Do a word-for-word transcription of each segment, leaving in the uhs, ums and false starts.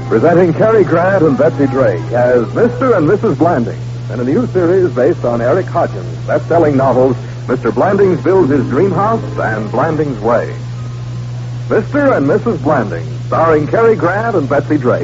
Presenting Cary Grant and Betsy Drake as Mister and Missus Blanding in a new series based on Eric Hodgins' best-selling novels, Mister Blandings Builds His Dream House and Blanding's Way. Mister and Missus Blanding, starring Cary Grant and Betsy Drake.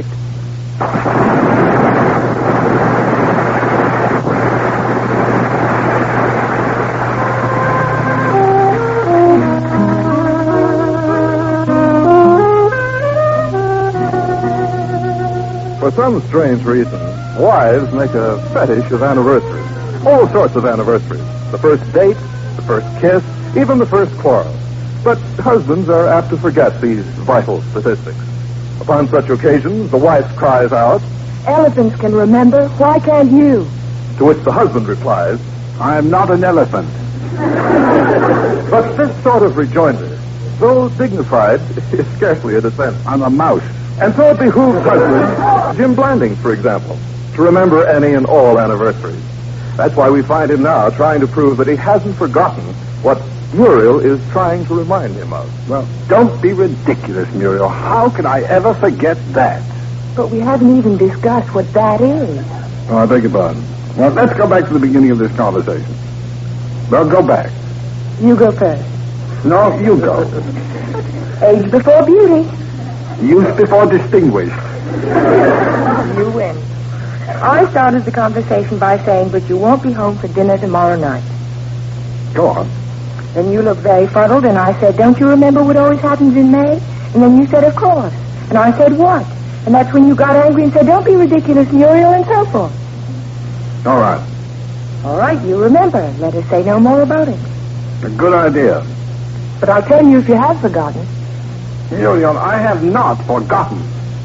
For some strange reason, wives make a fetish of anniversaries. All sorts of anniversaries. The first date, the first kiss, even the first quarrel. But husbands are apt to forget these vital statistics. Upon such occasions, the wife cries out, "Elephants can remember. Why can't you?" To which the husband replies, "I am not an elephant." But this sort of rejoinder, though dignified, is scarcely a dissent. I'm a mouse. And so it behooves husbands, Jim Blanding, for example, to remember any and all anniversaries. That's why we find him now trying to prove that he hasn't forgotten what Muriel is trying to remind him of. Well, don't be ridiculous, Muriel. How could I ever forget that? But we haven't even discussed what that is. Oh, I beg your pardon. Well, let's go back to the beginning of this conversation. Well, go back. You go first. No, you go. Age before beauty. Youth before distinguished. You win. I started the conversation by saying, "But you won't be home for dinner tomorrow night." Go on. Then you looked very fuddled, and I said, "Don't you remember what always happens in May?" And then you said, "Of course." And I said, "What?" And that's when you got angry and said, "Don't be ridiculous, Muriel," and so forth. All right. All right, you remember. Let us say no more about it. A good idea. But I'll tell you if you have forgotten. Muriel, I have not forgotten.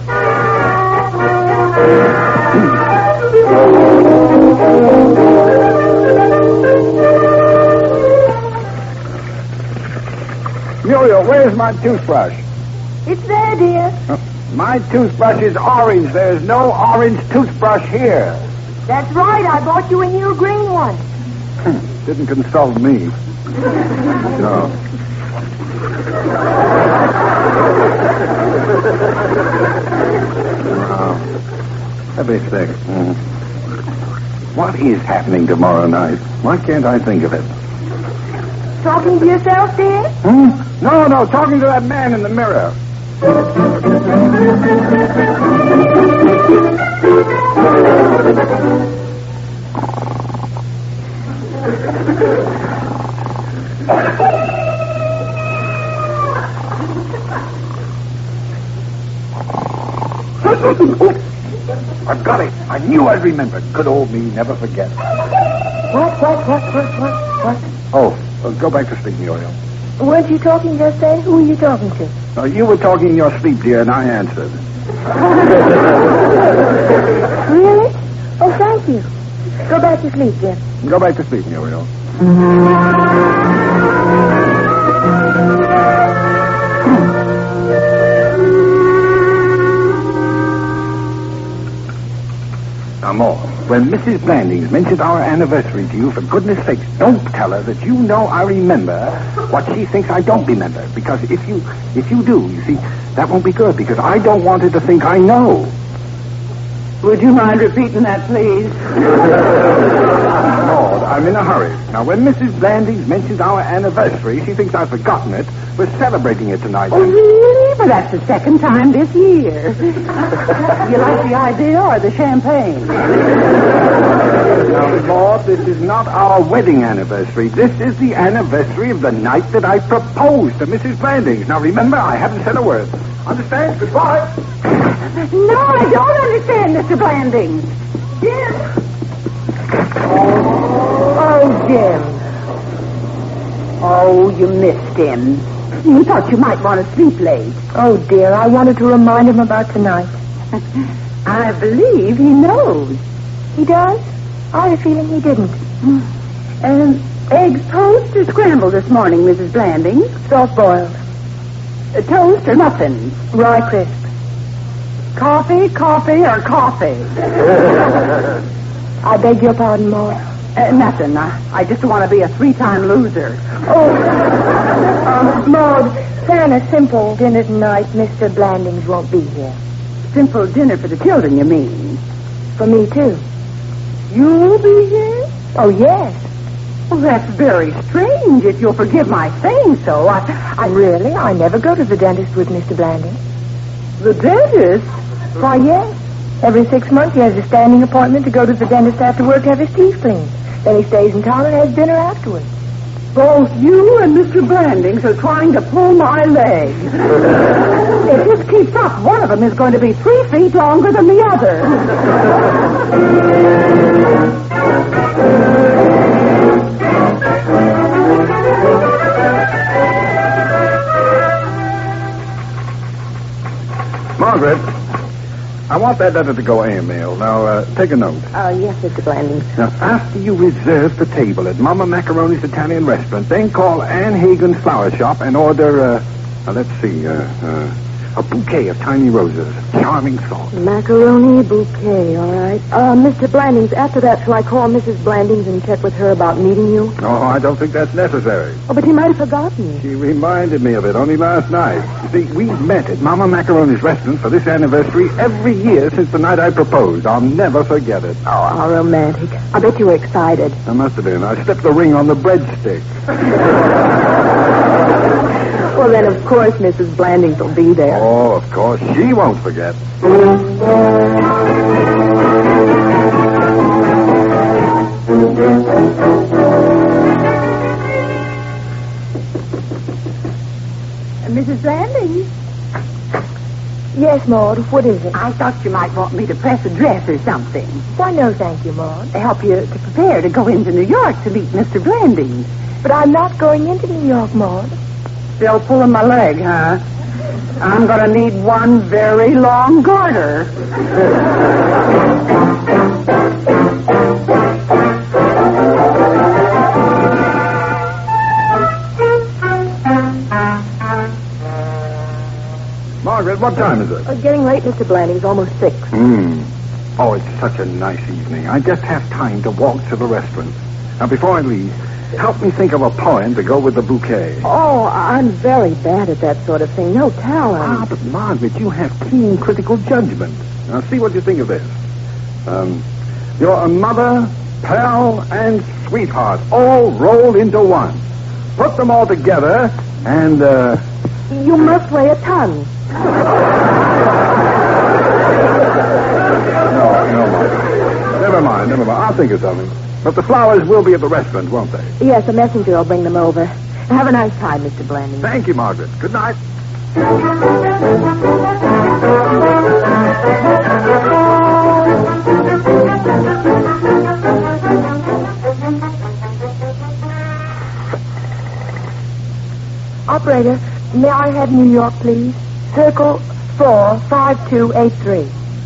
Muriel, where's my toothbrush? It's there, dear. Uh, my toothbrush is orange. There's no orange toothbrush here. That's right. I bought you a new green one. Didn't consult me. No. Oh, let me think. Mm. What is happening tomorrow night? Why can't I think of it? Talking to yourself, dear? Hmm? No, no, talking to that man in the mirror. I've got it. I knew I'd remember. Good old me, never forget. What, what, what, what, what, what? Oh, uh, go back to sleep, Muriel. Weren't you talking just then? Who were you talking to? Uh, you were talking in your sleep, dear, and I answered. Really? Oh, thank you. Go back to sleep, Jim. Go back to sleep, Muriel. Now, more. When Missus Blandings mentions our anniversary to you, for goodness sakes, don't tell her that you know I remember what she thinks I don't remember. Because if you if you do, you see, that won't be good, because I don't want her to think I know. Would you mind repeating that, please? Lord, I'm in a hurry. Now, when Missus Blandings mentions our anniversary, she thinks I've forgotten it. We're celebrating it tonight. Oh, really? Well, that's the second time this year. You like the idea or the champagne? Now, Lord, this is not our wedding anniversary. This is the anniversary of the night that I proposed to Missus Blandings. Now, remember, I haven't said a word. Understand? Goodbye. No, I don't understand, Mister Blandings. Jim! Oh, Jim. Oh, you missed him. You thought you might want to sleep late. Oh, dear, I wanted to remind him about tonight. I believe he knows. He does? I had a feeling he didn't. Um, eggs toast or scrambled this morning, Missus Blandings? Soft-boiled. Uh, toast or muffins? Rye crisp. Coffee, coffee, or coffee? I beg your pardon, Maud. Uh, nothing. I, I just want to be a three-time loser. Oh, uh, Maud, plan a simple dinner tonight. Mister Blandings won't be here. simple dinner for the children, you mean? For me, too. You'll be here? Oh, yes. Well, that's very strange, if you'll forgive my saying so. I, I... Really? I never go to the dentist with Mister Blanding. The dentist? Why, yes. Every six months he has a standing appointment to go to the dentist after work to have his teeth cleaned. Then he stays in town and has dinner afterwards. Both you and Mister Blandings are trying to pull my leg. If this keeps up, one of them is going to be three feet longer than the other. Margaret, I want that letter to go A M mail. Now, uh, take a note. Uh, yes, Mister Blanding. Now, after you reserve the table at Mama Macaroni's Italian restaurant, then call Ann Hagen's flower shop and order, uh, uh let's see, uh, uh, a bouquet of tiny roses. Charming thought. Macaroni bouquet, all right. Uh, Mister Blandings, after that, shall I call Missus Blandings and check with her about meeting you? No, I don't think that's necessary. Oh, but he might have forgotten. She reminded me of it only last night. You see, we've met at Mama Macaroni's restaurant for this anniversary every year since the night I proposed. I'll never forget it. Oh, how romantic. I bet you were excited. I must have been. I slipped the ring on the breadstick. Well, then, of course, Missus Blandings will be there. Oh, of course. She won't forget. Missus Blandings? Yes, Maud. What is it? I thought you might want me to press a dress or something. Why, no, thank you, Maud. To help you to prepare to go into New York to meet Mister Blandings. But I'm not going into New York, Maud. Still pulling my leg, huh? I'm going to need one very long garter. Margaret, what time is it? Oh, getting late, Mister Blandings. Almost six. Hmm. Oh, it's such a nice evening. I just have time to walk to the restaurant. Now, before I leave, help me think of a poem to go with the bouquet. Oh, I'm very bad at that sort of thing. No talent. Ah, but Margaret, you have keen critical judgment. Now, see what you think of this. Um, you're a mother, pal, and sweetheart, all rolled into one. Put them all together, and, uh... You must weigh a ton. No, no, Margaret. Never mind, never mind. I'll think of something. But the flowers will be at the restaurant, won't they? Yes, a messenger will bring them over. Have a nice time, Mister Blandings. Thank you, Margaret. Good night. Operator, may I have New York, please? Circle four five two eight three.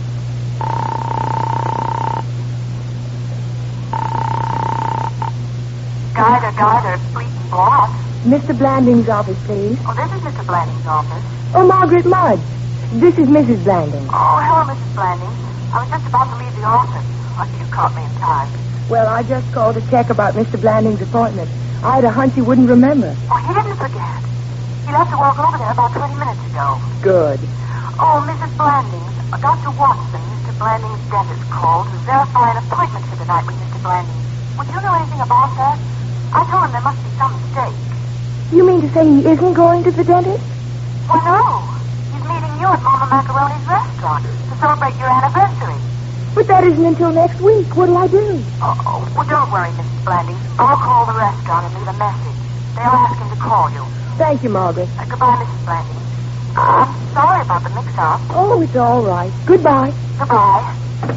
Guyder, Guyder, Fleet and Block. Mister Blandings' office, please. Oh, this is Mister Blanding's office. Oh, Margaret Mudge. This is Missus Blanding. Oh, hello, Missus Blanding. I was just about to leave the office. Lucky you caught me in time. Well, I just called to check about Mister Blanding's appointment. I had a hunch he wouldn't remember. Oh, he didn't forget. He left to walk over there about twenty minutes ago. Good. Oh, Missus Blandings, uh, Doctor Watson, Mister Blanding's dentist, called to verify an appointment for the night with Mister Blanding. Would you know anything about that? I told him there must be some mistake. You mean to say he isn't going to the dentist? Well, no. He's meeting you at Mama Macaroni's restaurant to celebrate your anniversary. But that isn't until next week. What'll I do? Oh, oh, well, don't worry, Missus Blandings. I'll call the restaurant and leave a message. They'll ask him to call you. Thank you, Margaret. Uh, goodbye, Missus Blandings. Uh, I'm sorry about the mix-up. Oh, it's all right. Goodbye. Goodbye.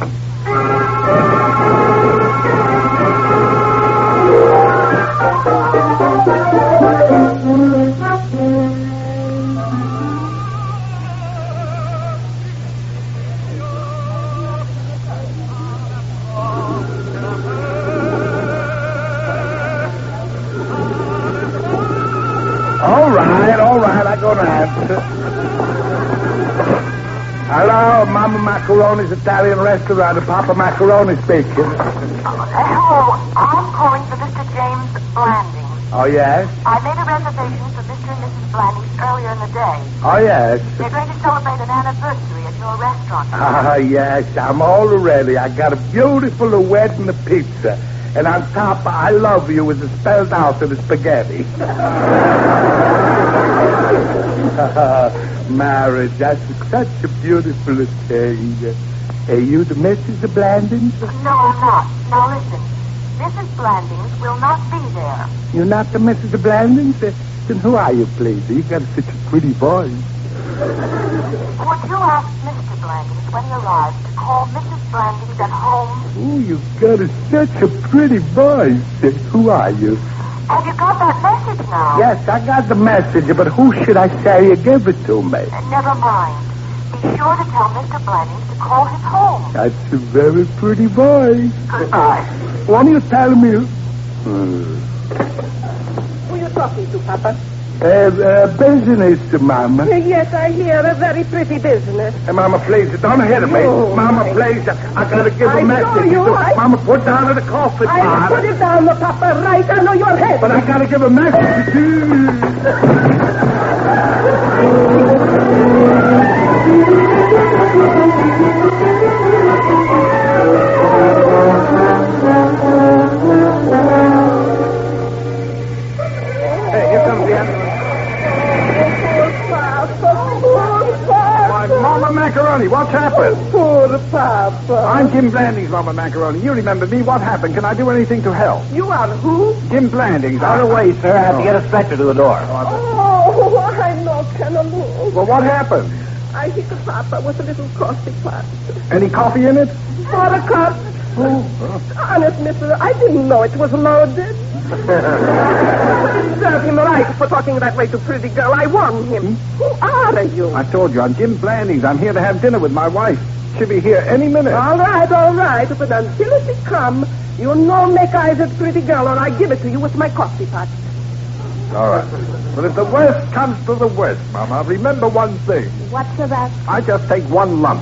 All right, all right, I go to answer. Hello, Mama Macaroni's Italian restaurant. Papa Macaroni speaking. Uh, hello, I'm calling for Mister James Blanding. Oh, yes? I made a reservation for Mister and Missus Blandings earlier in the day. Oh, yes. They're going to celebrate an anniversary at your restaurant. Ah, yes, I'm all ready. I got a beautiful wedding pizza. And on top, I love you is spelled out in the spaghetti. Marriage, that's such a beautiful thing. Hey, you the Missus Blandings? No, I'm not. Now listen. Missus Blandings will not be there. You're not the Missus Blandings? Uh, Then who are you, please? You got such a pretty voice. Would you ask Mister Blandings when he arrives to call Missus Blandings at home? Oh, you've got a, such a pretty voice. Uh, Who are you? Have you got that message now? Yes, I got the message, but who should I say you give it to me? Uh, never mind. Be sure to tell Mister Blandings to call his home. That's a very pretty voice. Goodbye. Why don't you tell me? Hmm. Who are you talking to, Papa? Uh, uh, business, Mama. Yes, I hear a very pretty business. Hey, Mama, please, don't hit me. Oh, Mama, my. please, I, I gotta give I a message. saw you, I- Mama, put down the coffee I pot. put it down, Papa, right under your head. But I gotta give a message. Hey, here comes the answer. Why, Mama Macaroni, what's happened? Poor Papa. I'm Jim Blandings, Mama Macaroni. You remember me. What happened? Can I do anything to help? You are who? Jim Blandings. Out of the way, sir. I have to get a stretcher to the door. Oh, I'm not gonna move. Well, what happened? I hit the Papa with a little coffee pot. Any coffee in it? For a cup. Honest, mister, I didn't know it was loaded. Serve him right for talking that way to pretty girl. I warned him. Who are you? I told you, I'm Jim Blandings. I'm here to have dinner with my wife. She'll be here any minute. All right, all right. But until she come, you no make eyes at pretty girl, or I give it to you with my coffee pot. All right. But if the worst comes to the worst, Mama, remember one thing. What's that? I just take one lump.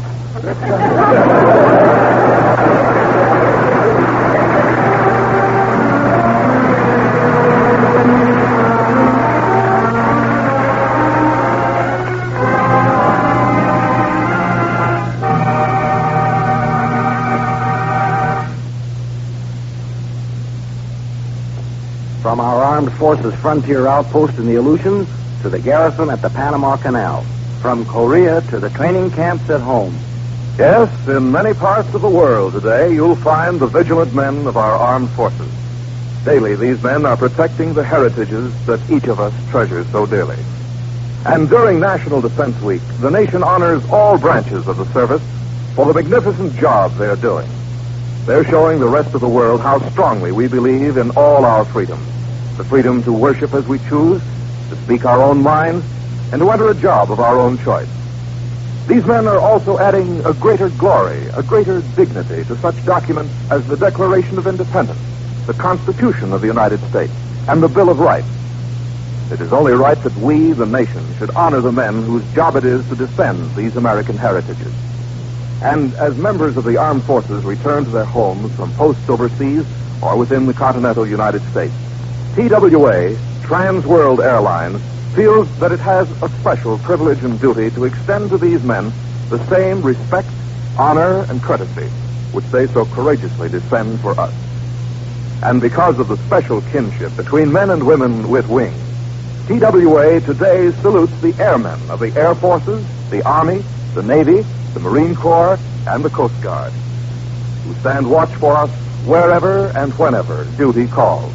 From our armed forces frontier outpost in the Aleutians to the garrison at the Panama Canal. From Korea to the training camps at home. Yes, in many parts of the world today, you'll find the vigilant men of our armed forces. Daily, these men are protecting the heritages that each of us treasures so dearly. And during National Defense Week, the nation honors all branches of the service for the magnificent job they're doing. They're showing the rest of the world how strongly we believe in all our freedoms. The freedom to worship as we choose, to speak our own minds, and to enter a job of our own choice. These men are also adding a greater glory, a greater dignity to such documents as the Declaration of Independence, the Constitution of the United States, and the Bill of Rights. It is only right that we, the nation, should honor the men whose job it is to defend these American heritages. And as members of the armed forces return to their homes from posts overseas or within the continental United States, T W A, Trans World Airlines, feels that it has a special privilege and duty to extend to these men the same respect, honor, and courtesy which they so courageously defend for us. And because of the special kinship between men and women with wings, T W A today salutes the airmen of the Air Forces, the Army, the Navy, the Marine Corps, and the Coast Guard, who stand watch for us wherever and whenever duty calls.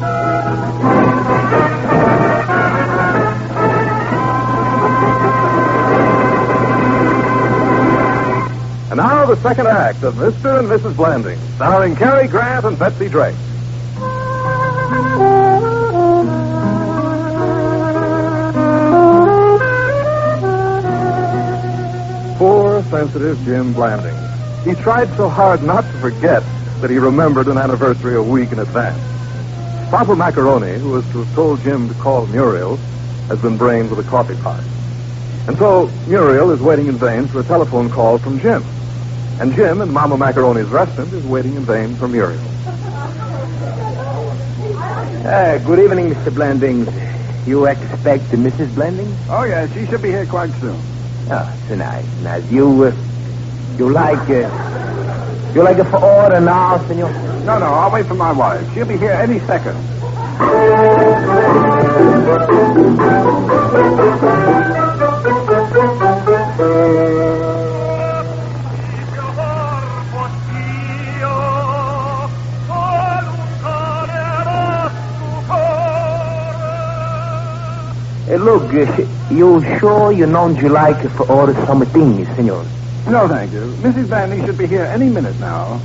And now the second act of Mister and Missus Blandings, starring Cary Grant and Betsy Drake. Poor, sensitive Jim Blandings. He tried so hard not to forget that he remembered an anniversary a week in advance. Papa Macaroni, who was to have told Jim to call Muriel, has been brained with a coffee pot. And so Muriel is waiting in vain for a telephone call from Jim. And Jim, in Mama Macaroni's restaurant, is waiting in vain for Muriel. Uh, good evening, Mister Blandings. You expect Missus Blandings? Oh, yeah, she should be here quite soon. Oh, so nice, nice. You, uh, you like, uh, you like it for order now, senor? No, no, I'll wait for my wife. She'll be here any second. Hey, look, uh, you sure you know you like for order some things, senor? No, thank you. Missus Blanding should be here any minute now.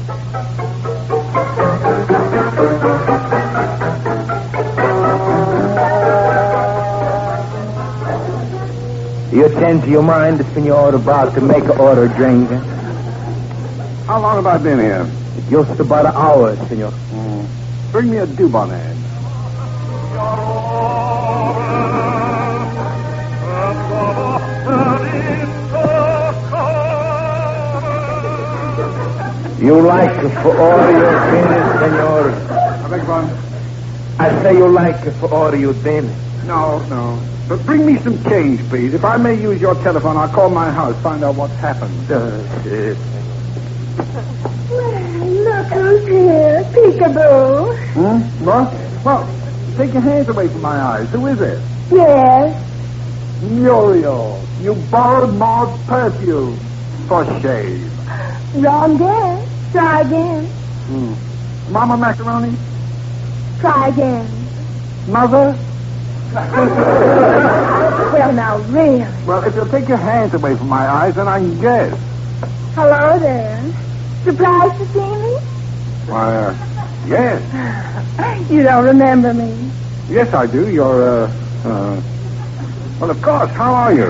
You change your mind, senor, about to make an order drink? How long have I been here? Just about an hour, senor. Mm. Bring me a Dubonnet. You like for order your dinner, senor? I beg your pardon? I say you like for order your dinner. No, no. But bring me some change, please. If I may use your telephone, I'll call my house, find out what's happened. Uh, shit. Well, look who's here. Peekaboo. Hmm? What? Well, take your hands away from my eyes. Who is it? Yes. Muriel. You borrowed Maud's perfume. For shame. Wrong again. Try again. Hmm. Mama Macaroni? Try again. Mother? Well, now, really. Well, if you'll take your hands away from my eyes, then I can guess. Hello there. Surprised to see me? Why, uh, yes. You don't remember me. Yes, I do. You're, uh, uh... Well, of course. How are you?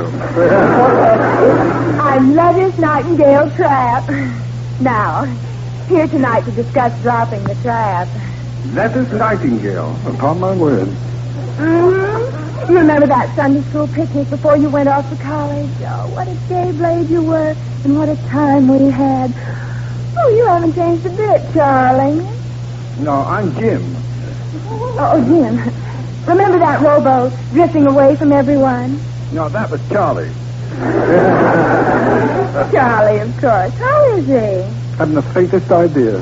I'm Lettice Nightingale Trap. Now, here tonight to discuss dropping the trap. Lettice Nightingale. Upon my word. Mm-hmm. You remember that Sunday school picnic before you went off to college? Oh, what a gay blade you were, and what a time we had. Oh, you haven't changed a bit, Charlie. No, I'm Jim. Oh, Jim. Remember that rowboat drifting away from everyone? No, that was Charlie. Charlie, of course. How is he? Haven't the faintest idea.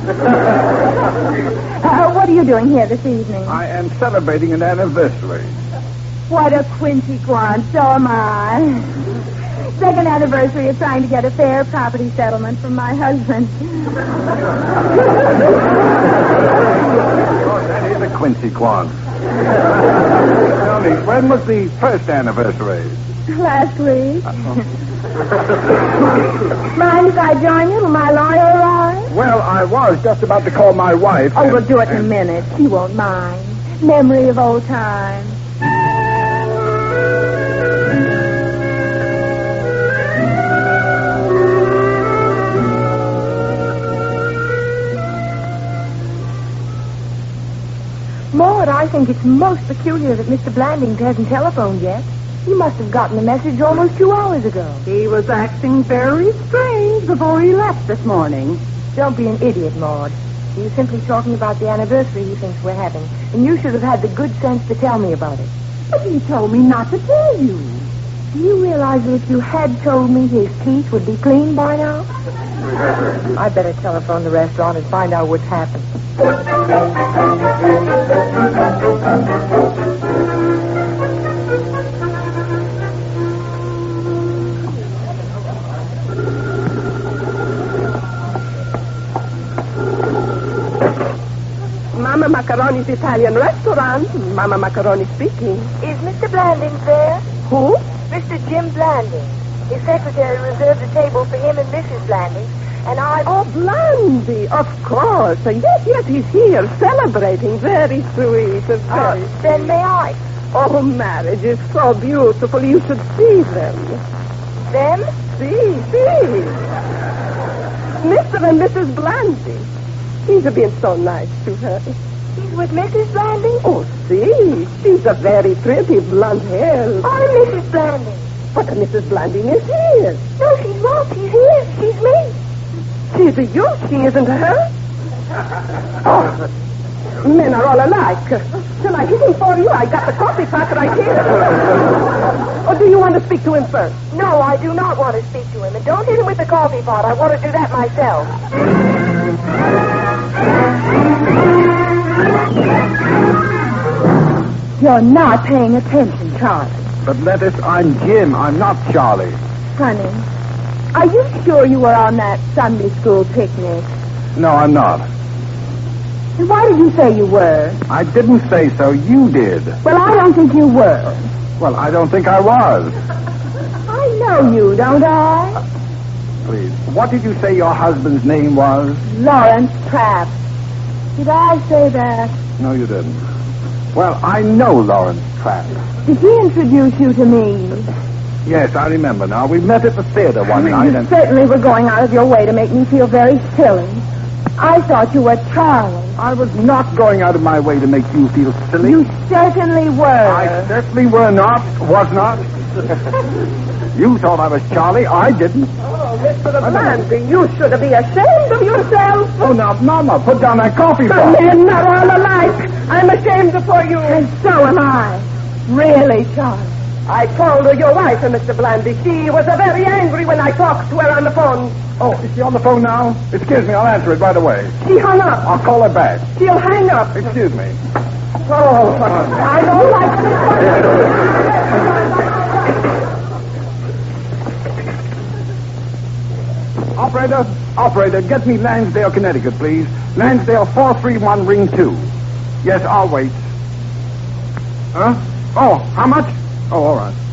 Uh, what are you doing here this evening? I am celebrating an anniversary. What a quincy quant, so am I. Second anniversary of trying to get a fair property settlement from my husband. Oh, that is a Quincy Quant. Tell me, when was the first anniversary? Last week. Mind if I join you? Will my lawyer arrive? Well, I was just about to call my wife. Oh, and, we'll do it in a and- minute. She won't mind. Memory of old times. Maud, I think it's most peculiar that Mister Blandings hasn't telephoned yet. He must have gotten the message almost two hours ago. He was acting very strange before he left this morning. Don't be an idiot, Maud. He was simply talking about the anniversary he thinks we're having, and you should have had the good sense to tell me about it. But he told me not to tell you. Do you realize that if you had told me, his teeth would be clean by now? I better telephone the restaurant and find out what's happened. Mama Macaroni's Italian restaurant. Mama Macaroni speaking. Is Mister Blandings there? Who? Mister Jim Blandings. His secretary reserved a table for him and Missus Blandings, and I... Oh, Blandy, of course. Yes, yes, he's here celebrating. Very sweet. Very Uh, then may I? Oh, marriage is so beautiful. You should see them. Them? See, see. Mister and Missus Blandy. He's been so nice to her. He's with Missus Blandings? Oh, see. She's a very pretty blonde hair. I'm Missus Blandings. But Missus Blanding is here. No, she's not. She's here. She's me. She's a you. She isn't her. Oh, men are all alike. till I hit him for you. I got the coffee pot right here. Or do you want to speak to him first? No, I do not want to speak to him. And don't hit him with the coffee pot. I want to do that myself. You're not paying attention, Charlie. But Lettuce, I'm Jim. I'm not Charlie. Honey, are you sure you were on that Sunday school picnic? No, I'm not. And why did you say you were? I didn't say so. You did. Well, I don't think you were. Well, I don't think I was. I know you, don't I? Please. What did you say your husband's name was? Lawrence Trapp. Did I say that? No, you didn't. Well, I know Lawrence Trapp. Did he introduce you to me? Yes, I remember now. We met at the theater one night You and... certainly were going out of your way to make me feel very silly. I thought you were Charlie. I was not going out of my way to make you feel silly. You certainly were. I certainly were not, was not. You thought I was Charlie. I didn't. Oh, Mister Blandy, you should be ashamed of yourself. Oh, now, Mama, put down that coffee pot. Men not all alike. I'm ashamed for you. And so am I. Really, Charlie. I told her your wife, Mister Blandy. She was uh, very angry when I talked to her on the phone. Oh, is she on the phone now? Excuse me, I'll answer it right away. She hung up. I'll call her back. She'll hang up. Excuse me. Oh, I don't like this. Operator, operator, get me Lansdale, Connecticut, please. Lansdale four three one, ring two. Yes, I'll wait. Huh? Oh, how much? Oh, all right.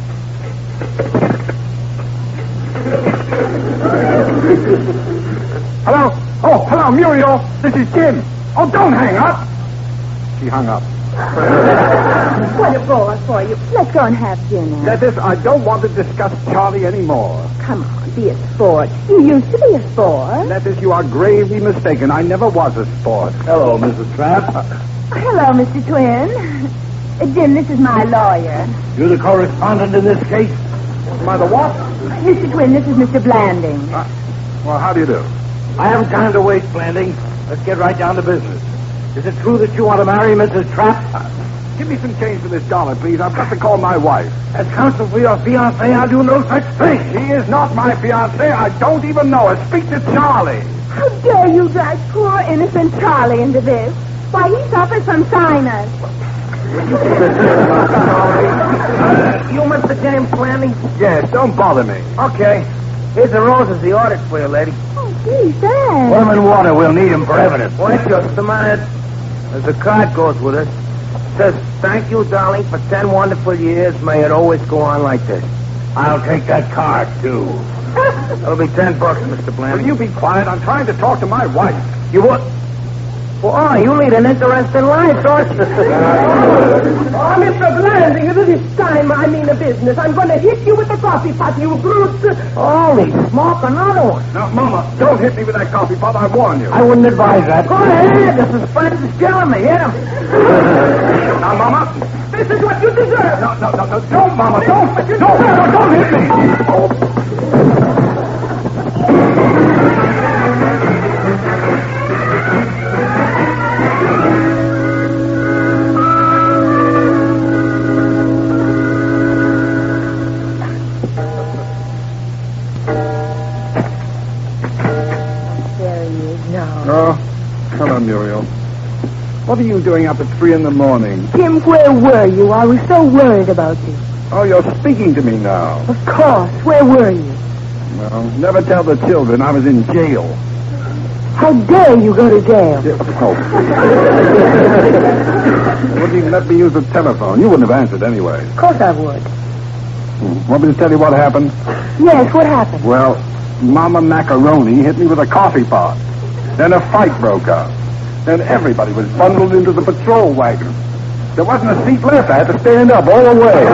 Hello? Oh, hello, Muriel. This is Jim. Oh, don't hang up. She hung up. What a bore for you. Let's go and have dinner. Lettuce, I don't want to discuss Charlie anymore. Come on, be a sport. You used to be a sport. Lettuce, you are gravely mistaken. I never was a sport. Hello, Missus Trapp. Uh, hello, Mister Twin. Uh, Jim, this is my lawyer. You're the correspondent in this case? Am I the what? Mister Twin, this is Mister Blanding. Uh, well, how do you do? I haven't time to waste, Blanding. Let's get right down to business. Is it true that you want to marry Missus Trapp? Uh, give me some change for this dollar, please. I've got to call my wife. As counsel for your fiancée, I'll do no such thing. She is not my fiancée. I don't even know her. Speak to Charlie. How dare you drag poor innocent Charlie into this? Why, he suffers from sinus. uh, you Mister James Blanding? Yes, don't bother me. Okay. Here's the roses he ordered for you, lady. Oh, gee, thanks. Put them in water. We'll need them for evidence. Wait just a minute. There's a card goes with it. It says, thank you, darling, for ten wonderful years. May it always go on like this. I'll take that card, too. That'll be ten bucks, Mister Blanding. Will you be quiet? I'm trying to talk to my wife. You what? Well, you lead an interesting life, don't you? Oh, Mister Blanding, this time I mean a business. I'm going to hit you with the coffee pot, you brute. Holy smoke, another one. Now, Mama, don't hit me with that coffee pot. I warn you. I wouldn't advise that. Go ahead. The suspense is killing me. Hit him. Now, Mama. This is what you deserve. No, no, no, no. Don't, Mama. Don't. Don't, don't, don't hit me. Oh. Oh, hello, Muriel. What are you doing up at three in the morning? Jim, where were you? I was so worried about you. Oh, you're speaking to me now. Of course. Where were you? Well, never tell the children I was in jail. How dare you go to jail? Oh. Wouldn't even let me use the telephone. You wouldn't have answered anyway. Of course I would. Hmm. Want me to tell you what happened? Yes, what happened? Well, Mama Macaroni hit me with a coffee pot. Then a fight broke out. Then everybody was bundled into the patrol wagon. There wasn't a seat left. I had to stand up all the way.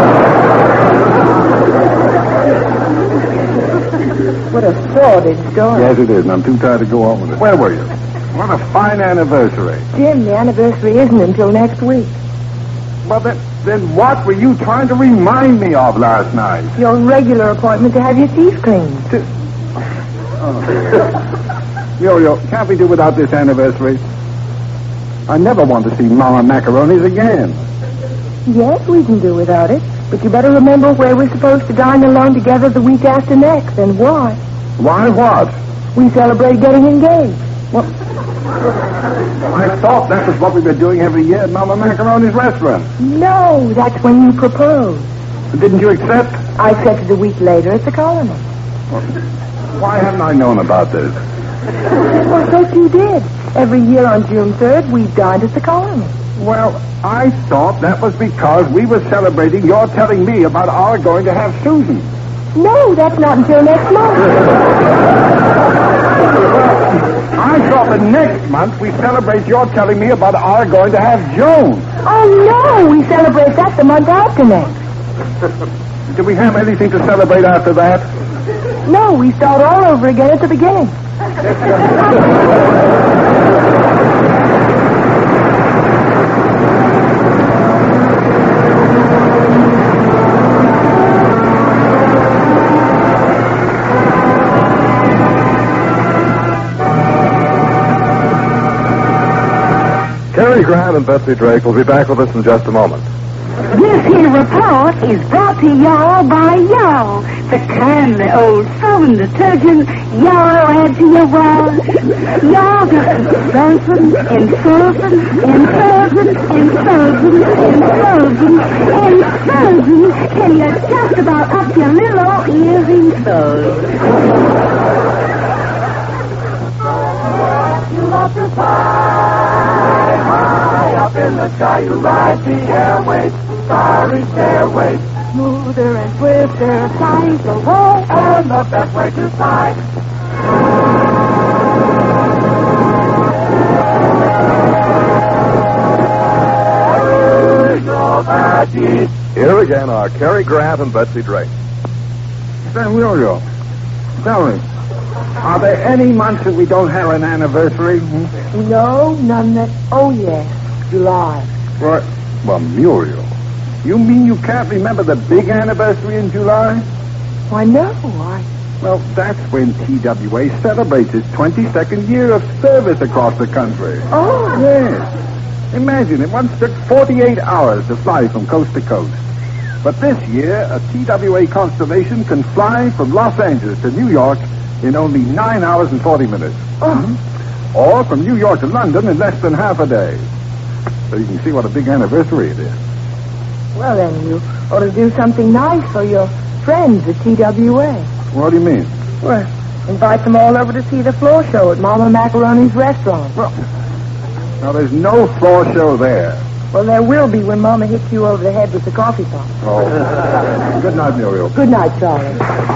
What a sordid story. Yes, it is, and I'm too tired to go on with it. Where were you? What a fine anniversary. Jim, the anniversary isn't until next week. Well, then, then what were you trying to remind me of last night? Your regular appointment to have your teeth cleaned. To... Oh. Muriel, can't we do without this anniversary? I never want to see Mama Macaroni's again. Yes, we can do without it. But you better remember where we're supposed to dine alone together the week after next, and why. Why what? We celebrate getting engaged. What? I thought that was what we were doing every year at Mama Macaroni's restaurant. No, that's when you proposed. Didn't you accept? I accepted a week later at the Colony. Well, why haven't I known about this? Well, I thought you did. Every year on June third, we dined at the Colony. Well, I thought that was because we were celebrating your telling me about our going to have Susan. No, that's not until next month. I thought that next month we celebrate your telling me about our going to have Joan. Oh, no, we celebrate that the month after next. Do we have anything to celebrate after that? No, we start all over again at the beginning. Cary Grant and Betsy Drake will be back with us in just a moment. This here report is brought to y'all by y'all, the kindly old Southern detergent y'all add to your wash. Y'all got to surfing and surfing and surfing and surfing and surfing and surfing till you're just about up your little old ears in those. You love to fly high up in the sky, you ride the airways. Starry stairway, smoother and swifter, flies the roll, and the best way to fly. Here again are Cary Grant and Betsy Drake. Samuel, tell me, are there any months that we don't have an anniversary? Hmm? No, none that... Oh, yes, July. What? Well, Muriel, you mean you can't remember the big anniversary in July? Why, no, I... Well, that's when T W A celebrates its twenty-second year of service across the country. Oh. Yes. Imagine, it once took forty-eight hours to fly from coast to coast. But this year, a T W A Constellation can fly from Los Angeles to New York in only nine hours and forty minutes. Oh. Or from New York to London in less than half a day. So you can see what a big anniversary it is. Well, then, you ought to do something nice for your friends at T W A. What do you mean? Well, invite them all over to see the floor show at Mama Macaroni's restaurant. Well, now there's no floor show there. Well, there will be when Mama hits you over the head with the coffee pot. Oh. Good night, Muriel. Good night, Charlie.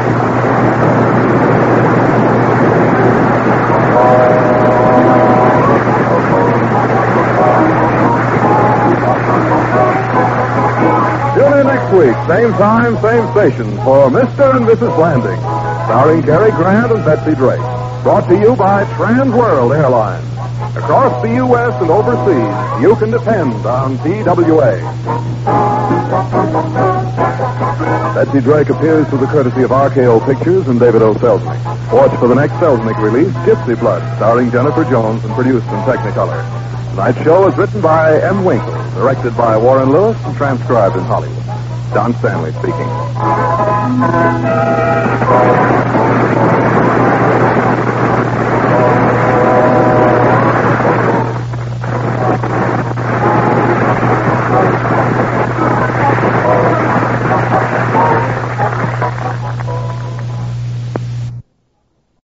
Tune in next week, same time, same station, for Mister and Missus Blanding, starring Cary Grant and Betsy Drake. Brought to you by Trans World Airlines. Across the U S and overseas, you can depend on T W A. Betsy Drake appears through the courtesy of R K O Pictures and David O. Selznick. Watch for the next Selznick release, Gypsy Blood, starring Jennifer Jones and produced in Technicolor. Tonight's show is written by M. Winkle, directed by Warren Lewis, and transcribed in Hollywood. Don Stanley speaking.